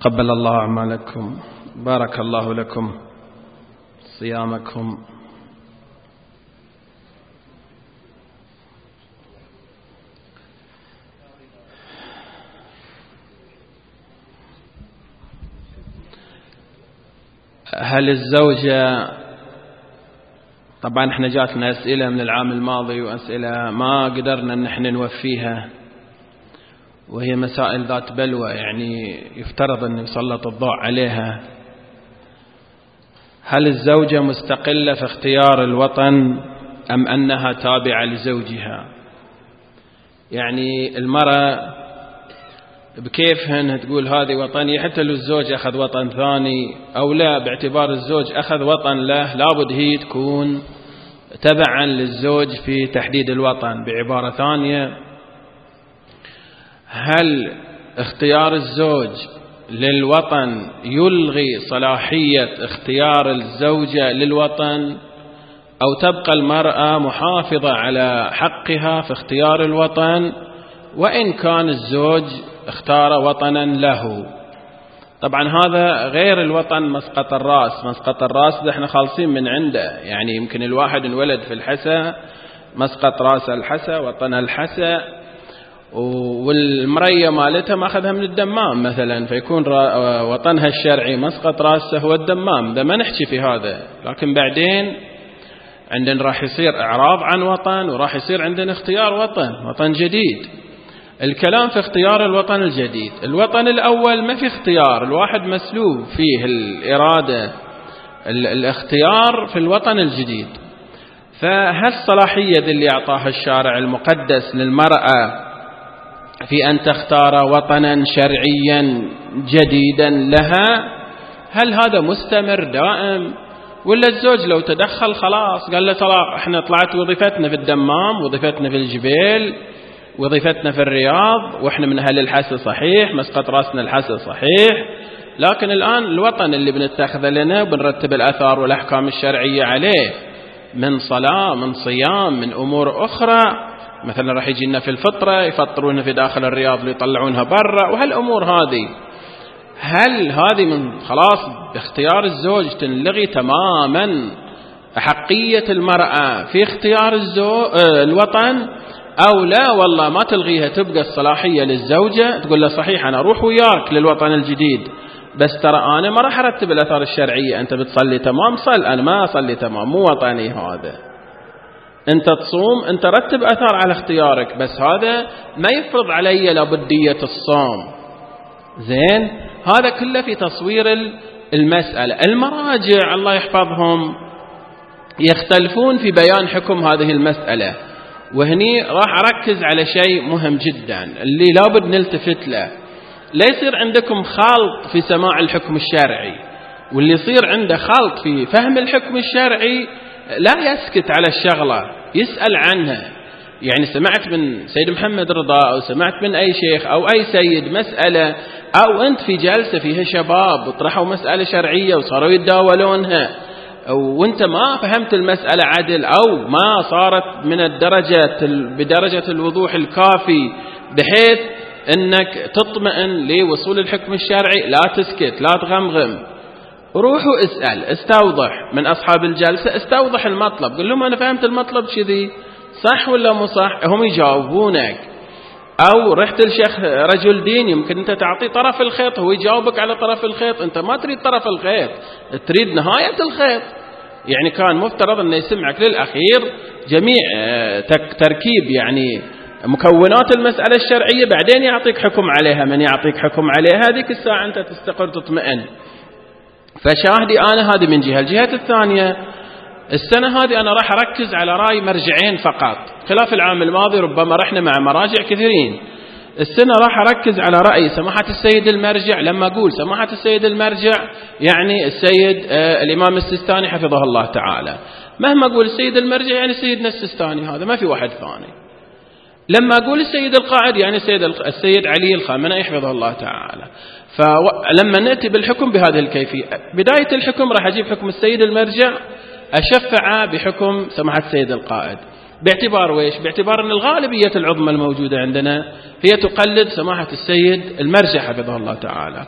تقبل الله أعمالكم، بارك الله لكم صيامكم. هل الزوجة، طبعا احنا جاتنا أسئلة من العام الماضي وأسئلة ما قدرنا ان احنا نوفيها، وهي مسائل ذات بلوى يعني يفترض أن يسلط الضوء عليها. هل الزوجة مستقلة في اختيار الوطن أم أنها تابعة لزوجها؟ يعني المرأة بكيفهن تقول هذه وطني، حتى لو الزوج أخذ وطن ثاني أو لا، باعتبار الزوج أخذ وطن له لابد هي تكون تبعا للزوج في تحديد الوطن. بعبارة ثانية، هل اختيار الزوج للوطن يلغي صلاحية اختيار الزوجة للوطن، أو تبقى المرأة محافظة على حقها في اختيار الوطن وإن كان الزوج اختار وطنا له؟ طبعا هذا غير الوطن مسقط الرأس. مسقط الرأس ده احنا خالصين من عنده، يعني يمكن الواحد انولد في الحسا، مسقط رأس الحسا، وطن الحسا، والمرية مالتها ما أخذها من الدمام مثلا، فيكون وطنها الشرعي مسقط رأسه هو الدمام. ده ما نحكي في هذا، لكن بعدين عندنا راح يصير إعراض عن وطن، وراح يصير عندنا اختيار وطن جديد. الكلام في اختيار الوطن الجديد. الوطن الأول ما في اختيار، الواحد مسلوب فيه الإرادة، الاختيار في الوطن الجديد. فهالصلاحية اللي أعطاها الشارع المقدس للمرأة في أن تختار وطنا شرعيا جديدا لها، هل هذا مستمر دائم، ولا الزوج لو تدخل خلاص قال له طلاق، احنا طلعت وظيفتنا في الدمام، وظيفتنا في الجبيل، وظيفتنا في الرياض، واحنا من أهل الحسا صحيح، مسقط راسنا الحسا صحيح، لكن الآن الوطن اللي بنتخذه لنا وبنرتب الأثار والأحكام الشرعية عليه من صلاة، من صيام، من أمور أخرى، مثلا راح يجينا في الفطرة يفطرونها في داخل الرياض ويطلعونها برا، وهالأمور هذه، هل هذه من خلاص باختيار الزوج تنلغي تماما حقية المرأة في اختيار الوطن، أو لا والله ما تلغيها، تبقى الصلاحية للزوجة، تقول له صحيح أنا أروح وياك للوطن الجديد، بس ترى أنا ما راح أرتب الأثار الشرعية، أنت بتصلي تمام صل، أنا ما أصلي تمام، مو وطني هذا. أنت تصوم، أنت رتب أثار على اختيارك، بس هذا ما يفرض علي لابدية الصوم. زين، هذا كله في تصوير المسألة. المراجع الله يحفظهم يختلفون في بيان حكم هذه المسألة، وهني راح أركز على شيء مهم جدا اللي لابد نلتفت له. لا يصير عندكم خلط في سماع الحكم الشرعي، واللي يصير عنده خلط في فهم الحكم الشرعي لا يسكت على الشغلة، يسأل عنها. يعني سمعت من سيد محمد رضا أو سمعت من أي شيخ أو أي سيد مسألة، أو أنت في جلسة فيها شباب وطرحوا مسألة شرعية وصاروا يتداولونها، وانت ما فهمت المسألة عدل، أو ما صارت من بدرجة الوضوح الكافي بحيث أنك تطمئن لوصول الحكم الشرعي، لا تسكت، لا تغمغم، روحوا اسأل، استوضح من أصحاب الجلسة، استوضح المطلب، قل لهم أنا فهمت المطلب كذي، صح ولا مو صح؟ هم يجاوبونك. أو رحت الشيخ رجل دين، يمكن أنت تعطي طرف الخيط، هو يجاوبك على طرف الخيط، أنت ما تريد طرف الخيط، تريد نهاية الخيط. يعني كان مفترض أنه يسمعك للأخير جميع تركيب يعني مكونات المسألة الشرعية، بعدين يعطيك حكم عليها. من يعطيك حكم عليها هذيك الساعة أنت تستقر تطمئن. فشاهدي أنا هذه من جهة. الجهة الثانية، السنة هذه أنا راح أركز على رأي مرجعين فقط، خلاف العام الماضي ربما رحنا مع مراجع كثيرين. السنة راح أركز على رأي سماحة السيد المرجع. لما أقول سماحة السيد المرجع يعني السيد الإمام السيستاني حفظه الله تعالى. مهما أقول السيد المرجع يعني سيدنا السيستاني، هذا ما في واحد ثاني. لما أقول السيد القائد يعني السيد علي الخامنئي حفظه الله تعالى. فلما نأتي بالحكم بهذه الكيفية، بداية الحكم راح أجيب حكم السيد المرجع، أشفع بحكم سماحة السيد القائد. باعتبار ويش؟ باعتبار أن الغالبية العظمى الموجودة عندنا هي تقلد سماحة السيد المرجع حفظه الله تعالى.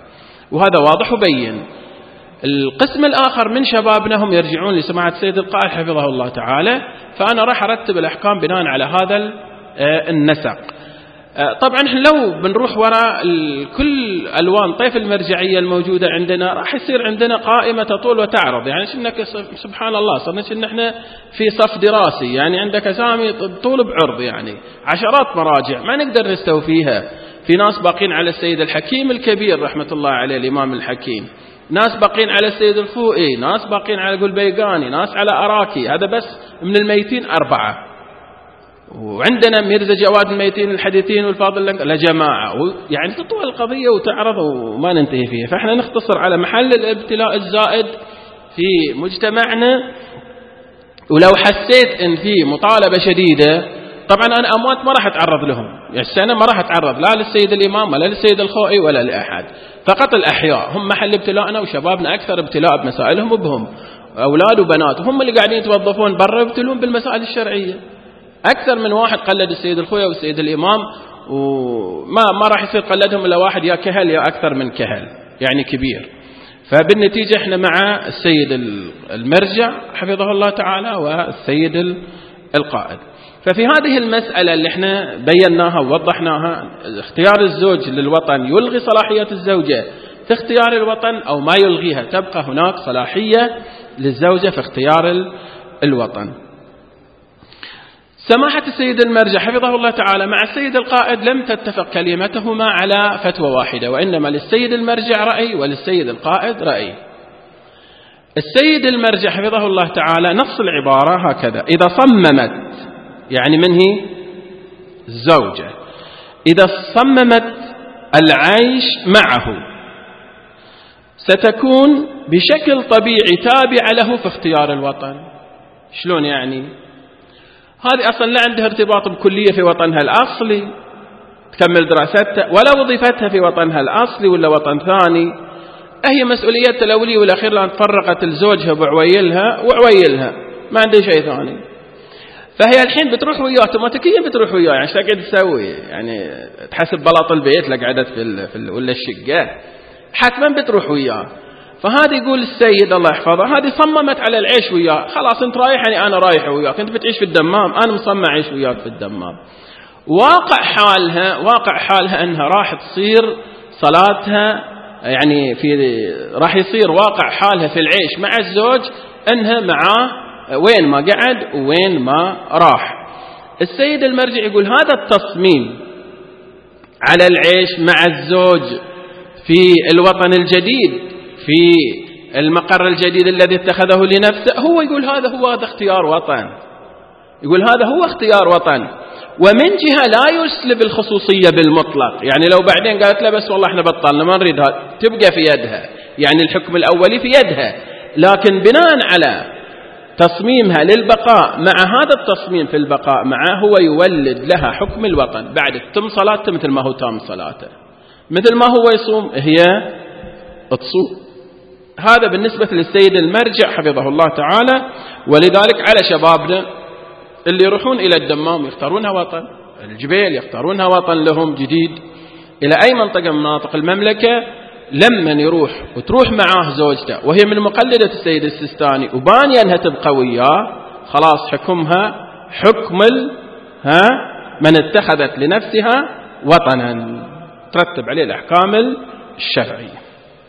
وهذا واضح وبين. القسم الآخر من شبابنا هم يرجعون لسماحة السيد القائد حفظه الله تعالى، فأنا راح أرتب الأحكام بناء على هذا النسق. طبعا لو بنروح وراء كل ألوان طيف المرجعية الموجودة عندنا راح يصير عندنا قائمة تطول وتعرض، يعني شنك سبحان الله صرنا شن احنا في صف دراسي، يعني عندك أسامي طول بعرض، يعني عشرات مراجع ما نقدر نستوفيها. في ناس باقين على السيد الحكيم الكبير رحمة الله عليه الإمام الحكيم، ناس باقين على السيد الخوئي، ناس باقين على قلبيقاني، ناس على أراكي، هذا بس من الميتين 4. وعندنا ميرزا جواد الميتين الحديثين والفاضل لجماعة، يعني تطول القضية وتعرض وما ننتهي فيها. فإحنا نختصر على محل الابتلاء الزائد في مجتمعنا. ولو حسيت إن في مطالبة شديدة، طبعا أنا أموات ما راح أتعرض لهم، يعني السنة ما راح أتعرض لا للسيد الإمام ولا للسيد الخوئي ولا لأحد، فقط الأحياء هم محل ابتلاءنا، وشبابنا أكثر ابتلاء بمسائلهم وبهم أولاد وبنات، وهم اللي قاعدين يتوظفون برا يبتلون بالمسائل الشرعية. أكثر من واحد قلد السيد الخوئي والسيد الإمام، وما راح يصير قلدهم إلا واحد يا كهل يا أكثر من كهل، يعني كبير. فبالنتيجة احنا مع السيد المرجع حفظه الله تعالى والسيد القائد. ففي هذه المسألة اللي احنا بيناها ووضحناها، اختيار الزوج للوطن يلغي صلاحية الزوجة في اختيار الوطن أو ما يلغيها، تبقى هناك صلاحية للزوجة في اختيار الوطن. سماحة السيد المرجع حفظه الله تعالى مع السيد القائد لم تتفق كلمتهما على فتوى واحدة، وإنما للسيد المرجع رأي وللسيد القائد رأي. السيد المرجع حفظه الله تعالى نص العبارة هكذا: إذا صممت، يعني من هي الزوجة، إذا صممت العيش معه ستكون بشكل طبيعي تابعة له في اختيار الوطن. شلون يعني؟ هذه أصلا لا عندها ارتباط بكلية في وطنها الأصلي تكمل دراستها، ولا وظيفتها في وطنها الأصلي ولا وطن ثاني، هي مسؤوليتها الأولية والأخير لأن تفرقت لزوجها وعويلها ما عندها شيء ثاني. فهي الحين بتروح وياه اوتوماتيكيا، بتروح وياه، يعني ايش قاعد تسوي؟ يعني تحسب بلاط البيت لك قعدت ولا الشقة، حتما بتروح وياه. فهذا يقول السيد الله يحفظه، هذه صممت على العيش وياه، خلاص انت رايح يعني انا رايح وياك، انت بتعيش في الدمام انا مصمم اعيش وياك في الدمام. واقع حالها انها راح تصير صلاتها، يعني راح يصير واقع حالها في العيش مع الزوج انها معاه وين ما قعد وين ما راح. السيد المرجع يقول هذا التصميم على العيش مع الزوج في الوطن الجديد، في المقر الجديد الذي اتخذه لنفسه، هو يقول هذا اختيار وطن، يقول هذا هو اختيار وطن. ومن جهة لا يسلب الخصوصية بالمطلق، يعني لو بعدين قالت له بس والله احنا بطلنا ما نريد هذا، تبقى في يدها، يعني الحكم الأولي في يدها، لكن بناء على تصميمها للبقاء مع هذا التصميم في البقاء معه هو يولد لها حكم الوطن. بعد تتم صلاته مثل ما هو تام صلاته، مثل ما هو يصوم هي تصوم. هذا بالنسبة للسيد المرجع حفظه الله تعالى. ولذلك على شبابنا اللي يروحون إلى الدمام يختارونها وطن، الجبيل يختارونها وطن لهم جديد، إلى أي منطقة من مناطق المملكة، لما يروح وتروح معاه زوجته وهي من مقلدة السيد السيستاني وبانية أنها تبقى وياه، خلاص حكمها حكم من اتخذت لنفسها وطنا، ترتب عليه الأحكام الشرعية.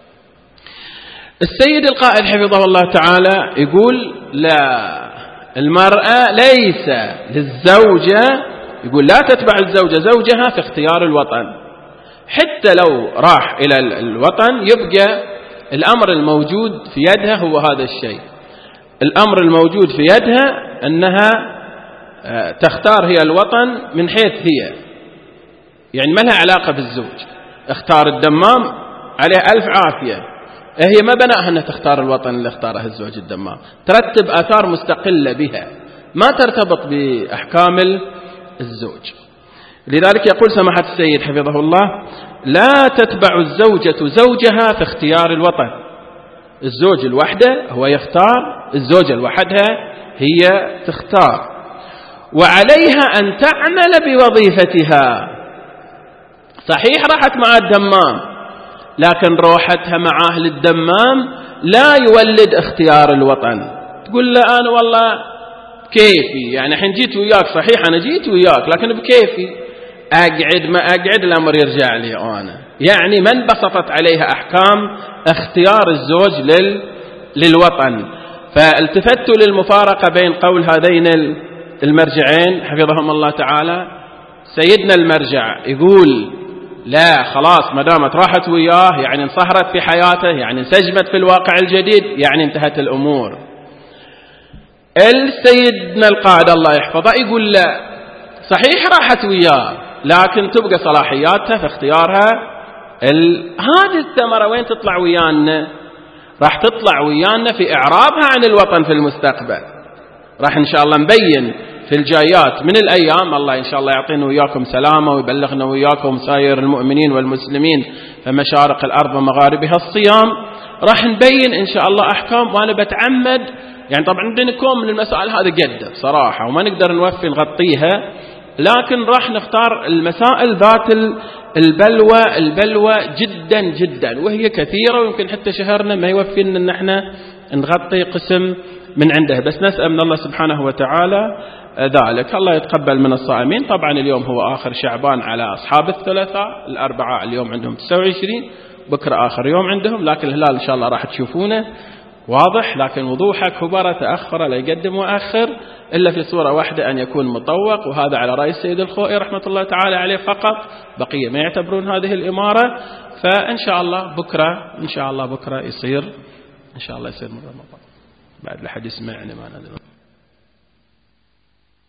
السيد القائد حفظه الله تعالى يقول لا، المرأة ليس للزوجة، يقول لا تتبع الزوجة زوجها في اختيار الوطن، حتى لو راح إلى الوطن يبقى الأمر الموجود في يدها هو هذا الشيء. الأمر الموجود في يدها أنها تختار هي الوطن من حيث هي، يعني ما لها علاقة بالزوج. اختار الدمام عليه ألف عافية، هي ما بناها أنها تختار الوطن اللي اختاره الزوج الدمام، ترتب آثار مستقلة بها ما ترتبط بأحكام الزوج. لذلك يقول سماحة السيد حفظه الله لا تتبع الزوجة زوجها في اختيار الوطن. الزوج الوحدة هو يختار، الزوجة الوحدها هي تختار، وعليها أن تعمل بوظيفتها. صحيح راحت مع الدمام، لكن روحتها مع أهل الدمام لا يولد اختيار الوطن. تقول له أنا والله كيفي، يعني حين جيت وياك صحيح أنا جيت وياك لكن بكيفي، أقعد ما أقعد الأمر يرجع لي أنا. يعني من بسطت عليها أحكام اختيار الزوج للوطن. فالتفت للمفارقة بين قول هذين المرجعين حفظهم الله تعالى. سيدنا المرجع يقول لا خلاص ما دامت راحت وياه يعني انصهرت في حياته، يعني انسجمت في الواقع الجديد، يعني انتهت الأمور. سيدنا القائد الله يحفظه يقول لا صحيح راحت وياه لكن تبقى صلاحياتها في اختيارها. هذه الثمرة وين تطلع ويانا؟ راح تطلع ويانا في إعرابها عن الوطن في المستقبل. راح إن شاء الله نبين في الجايات من الأيام، الله إن شاء الله يعطينا وياكم سلامة ويبلغنا وياكم سائر المؤمنين والمسلمين في مشارق الأرض ومغاربها الصيام. راح نبين إن شاء الله أحكام، وأنا بتعمد يعني طبعا عندنا كم من المسائل هذه قدر صراحة وما نقدر نوفي نغطيها، لكن راح نختار المسائل ذات البلوى جدا جدا، وهي كثيرة ويمكن حتى شهرنا ما يوفينا ان احنا نغطي قسم من عنده. بس نسأل من الله سبحانه وتعالى ذلك. الله يتقبل من الصائمين. طبعا اليوم هو آخر شعبان على أصحاب الثلاثاء، الأربعاء اليوم عندهم 29، بكرة آخر يوم عندهم، لكن الهلال إن شاء الله راح تشوفونه واضح، لكن وضوحه كبر تأخر لا يقدم وأخر إلا في صورة واحدة أن يكون مطوق، وهذا على رأي السيد الخوئي رحمة الله تعالى عليه فقط، بقية ما يعتبرون هذه الإمارة. فإن شاء الله بكرة إن شاء الله بكرة يصير إن شاء الله يصير من رمضان بعد لحد يسمعني ما ندري.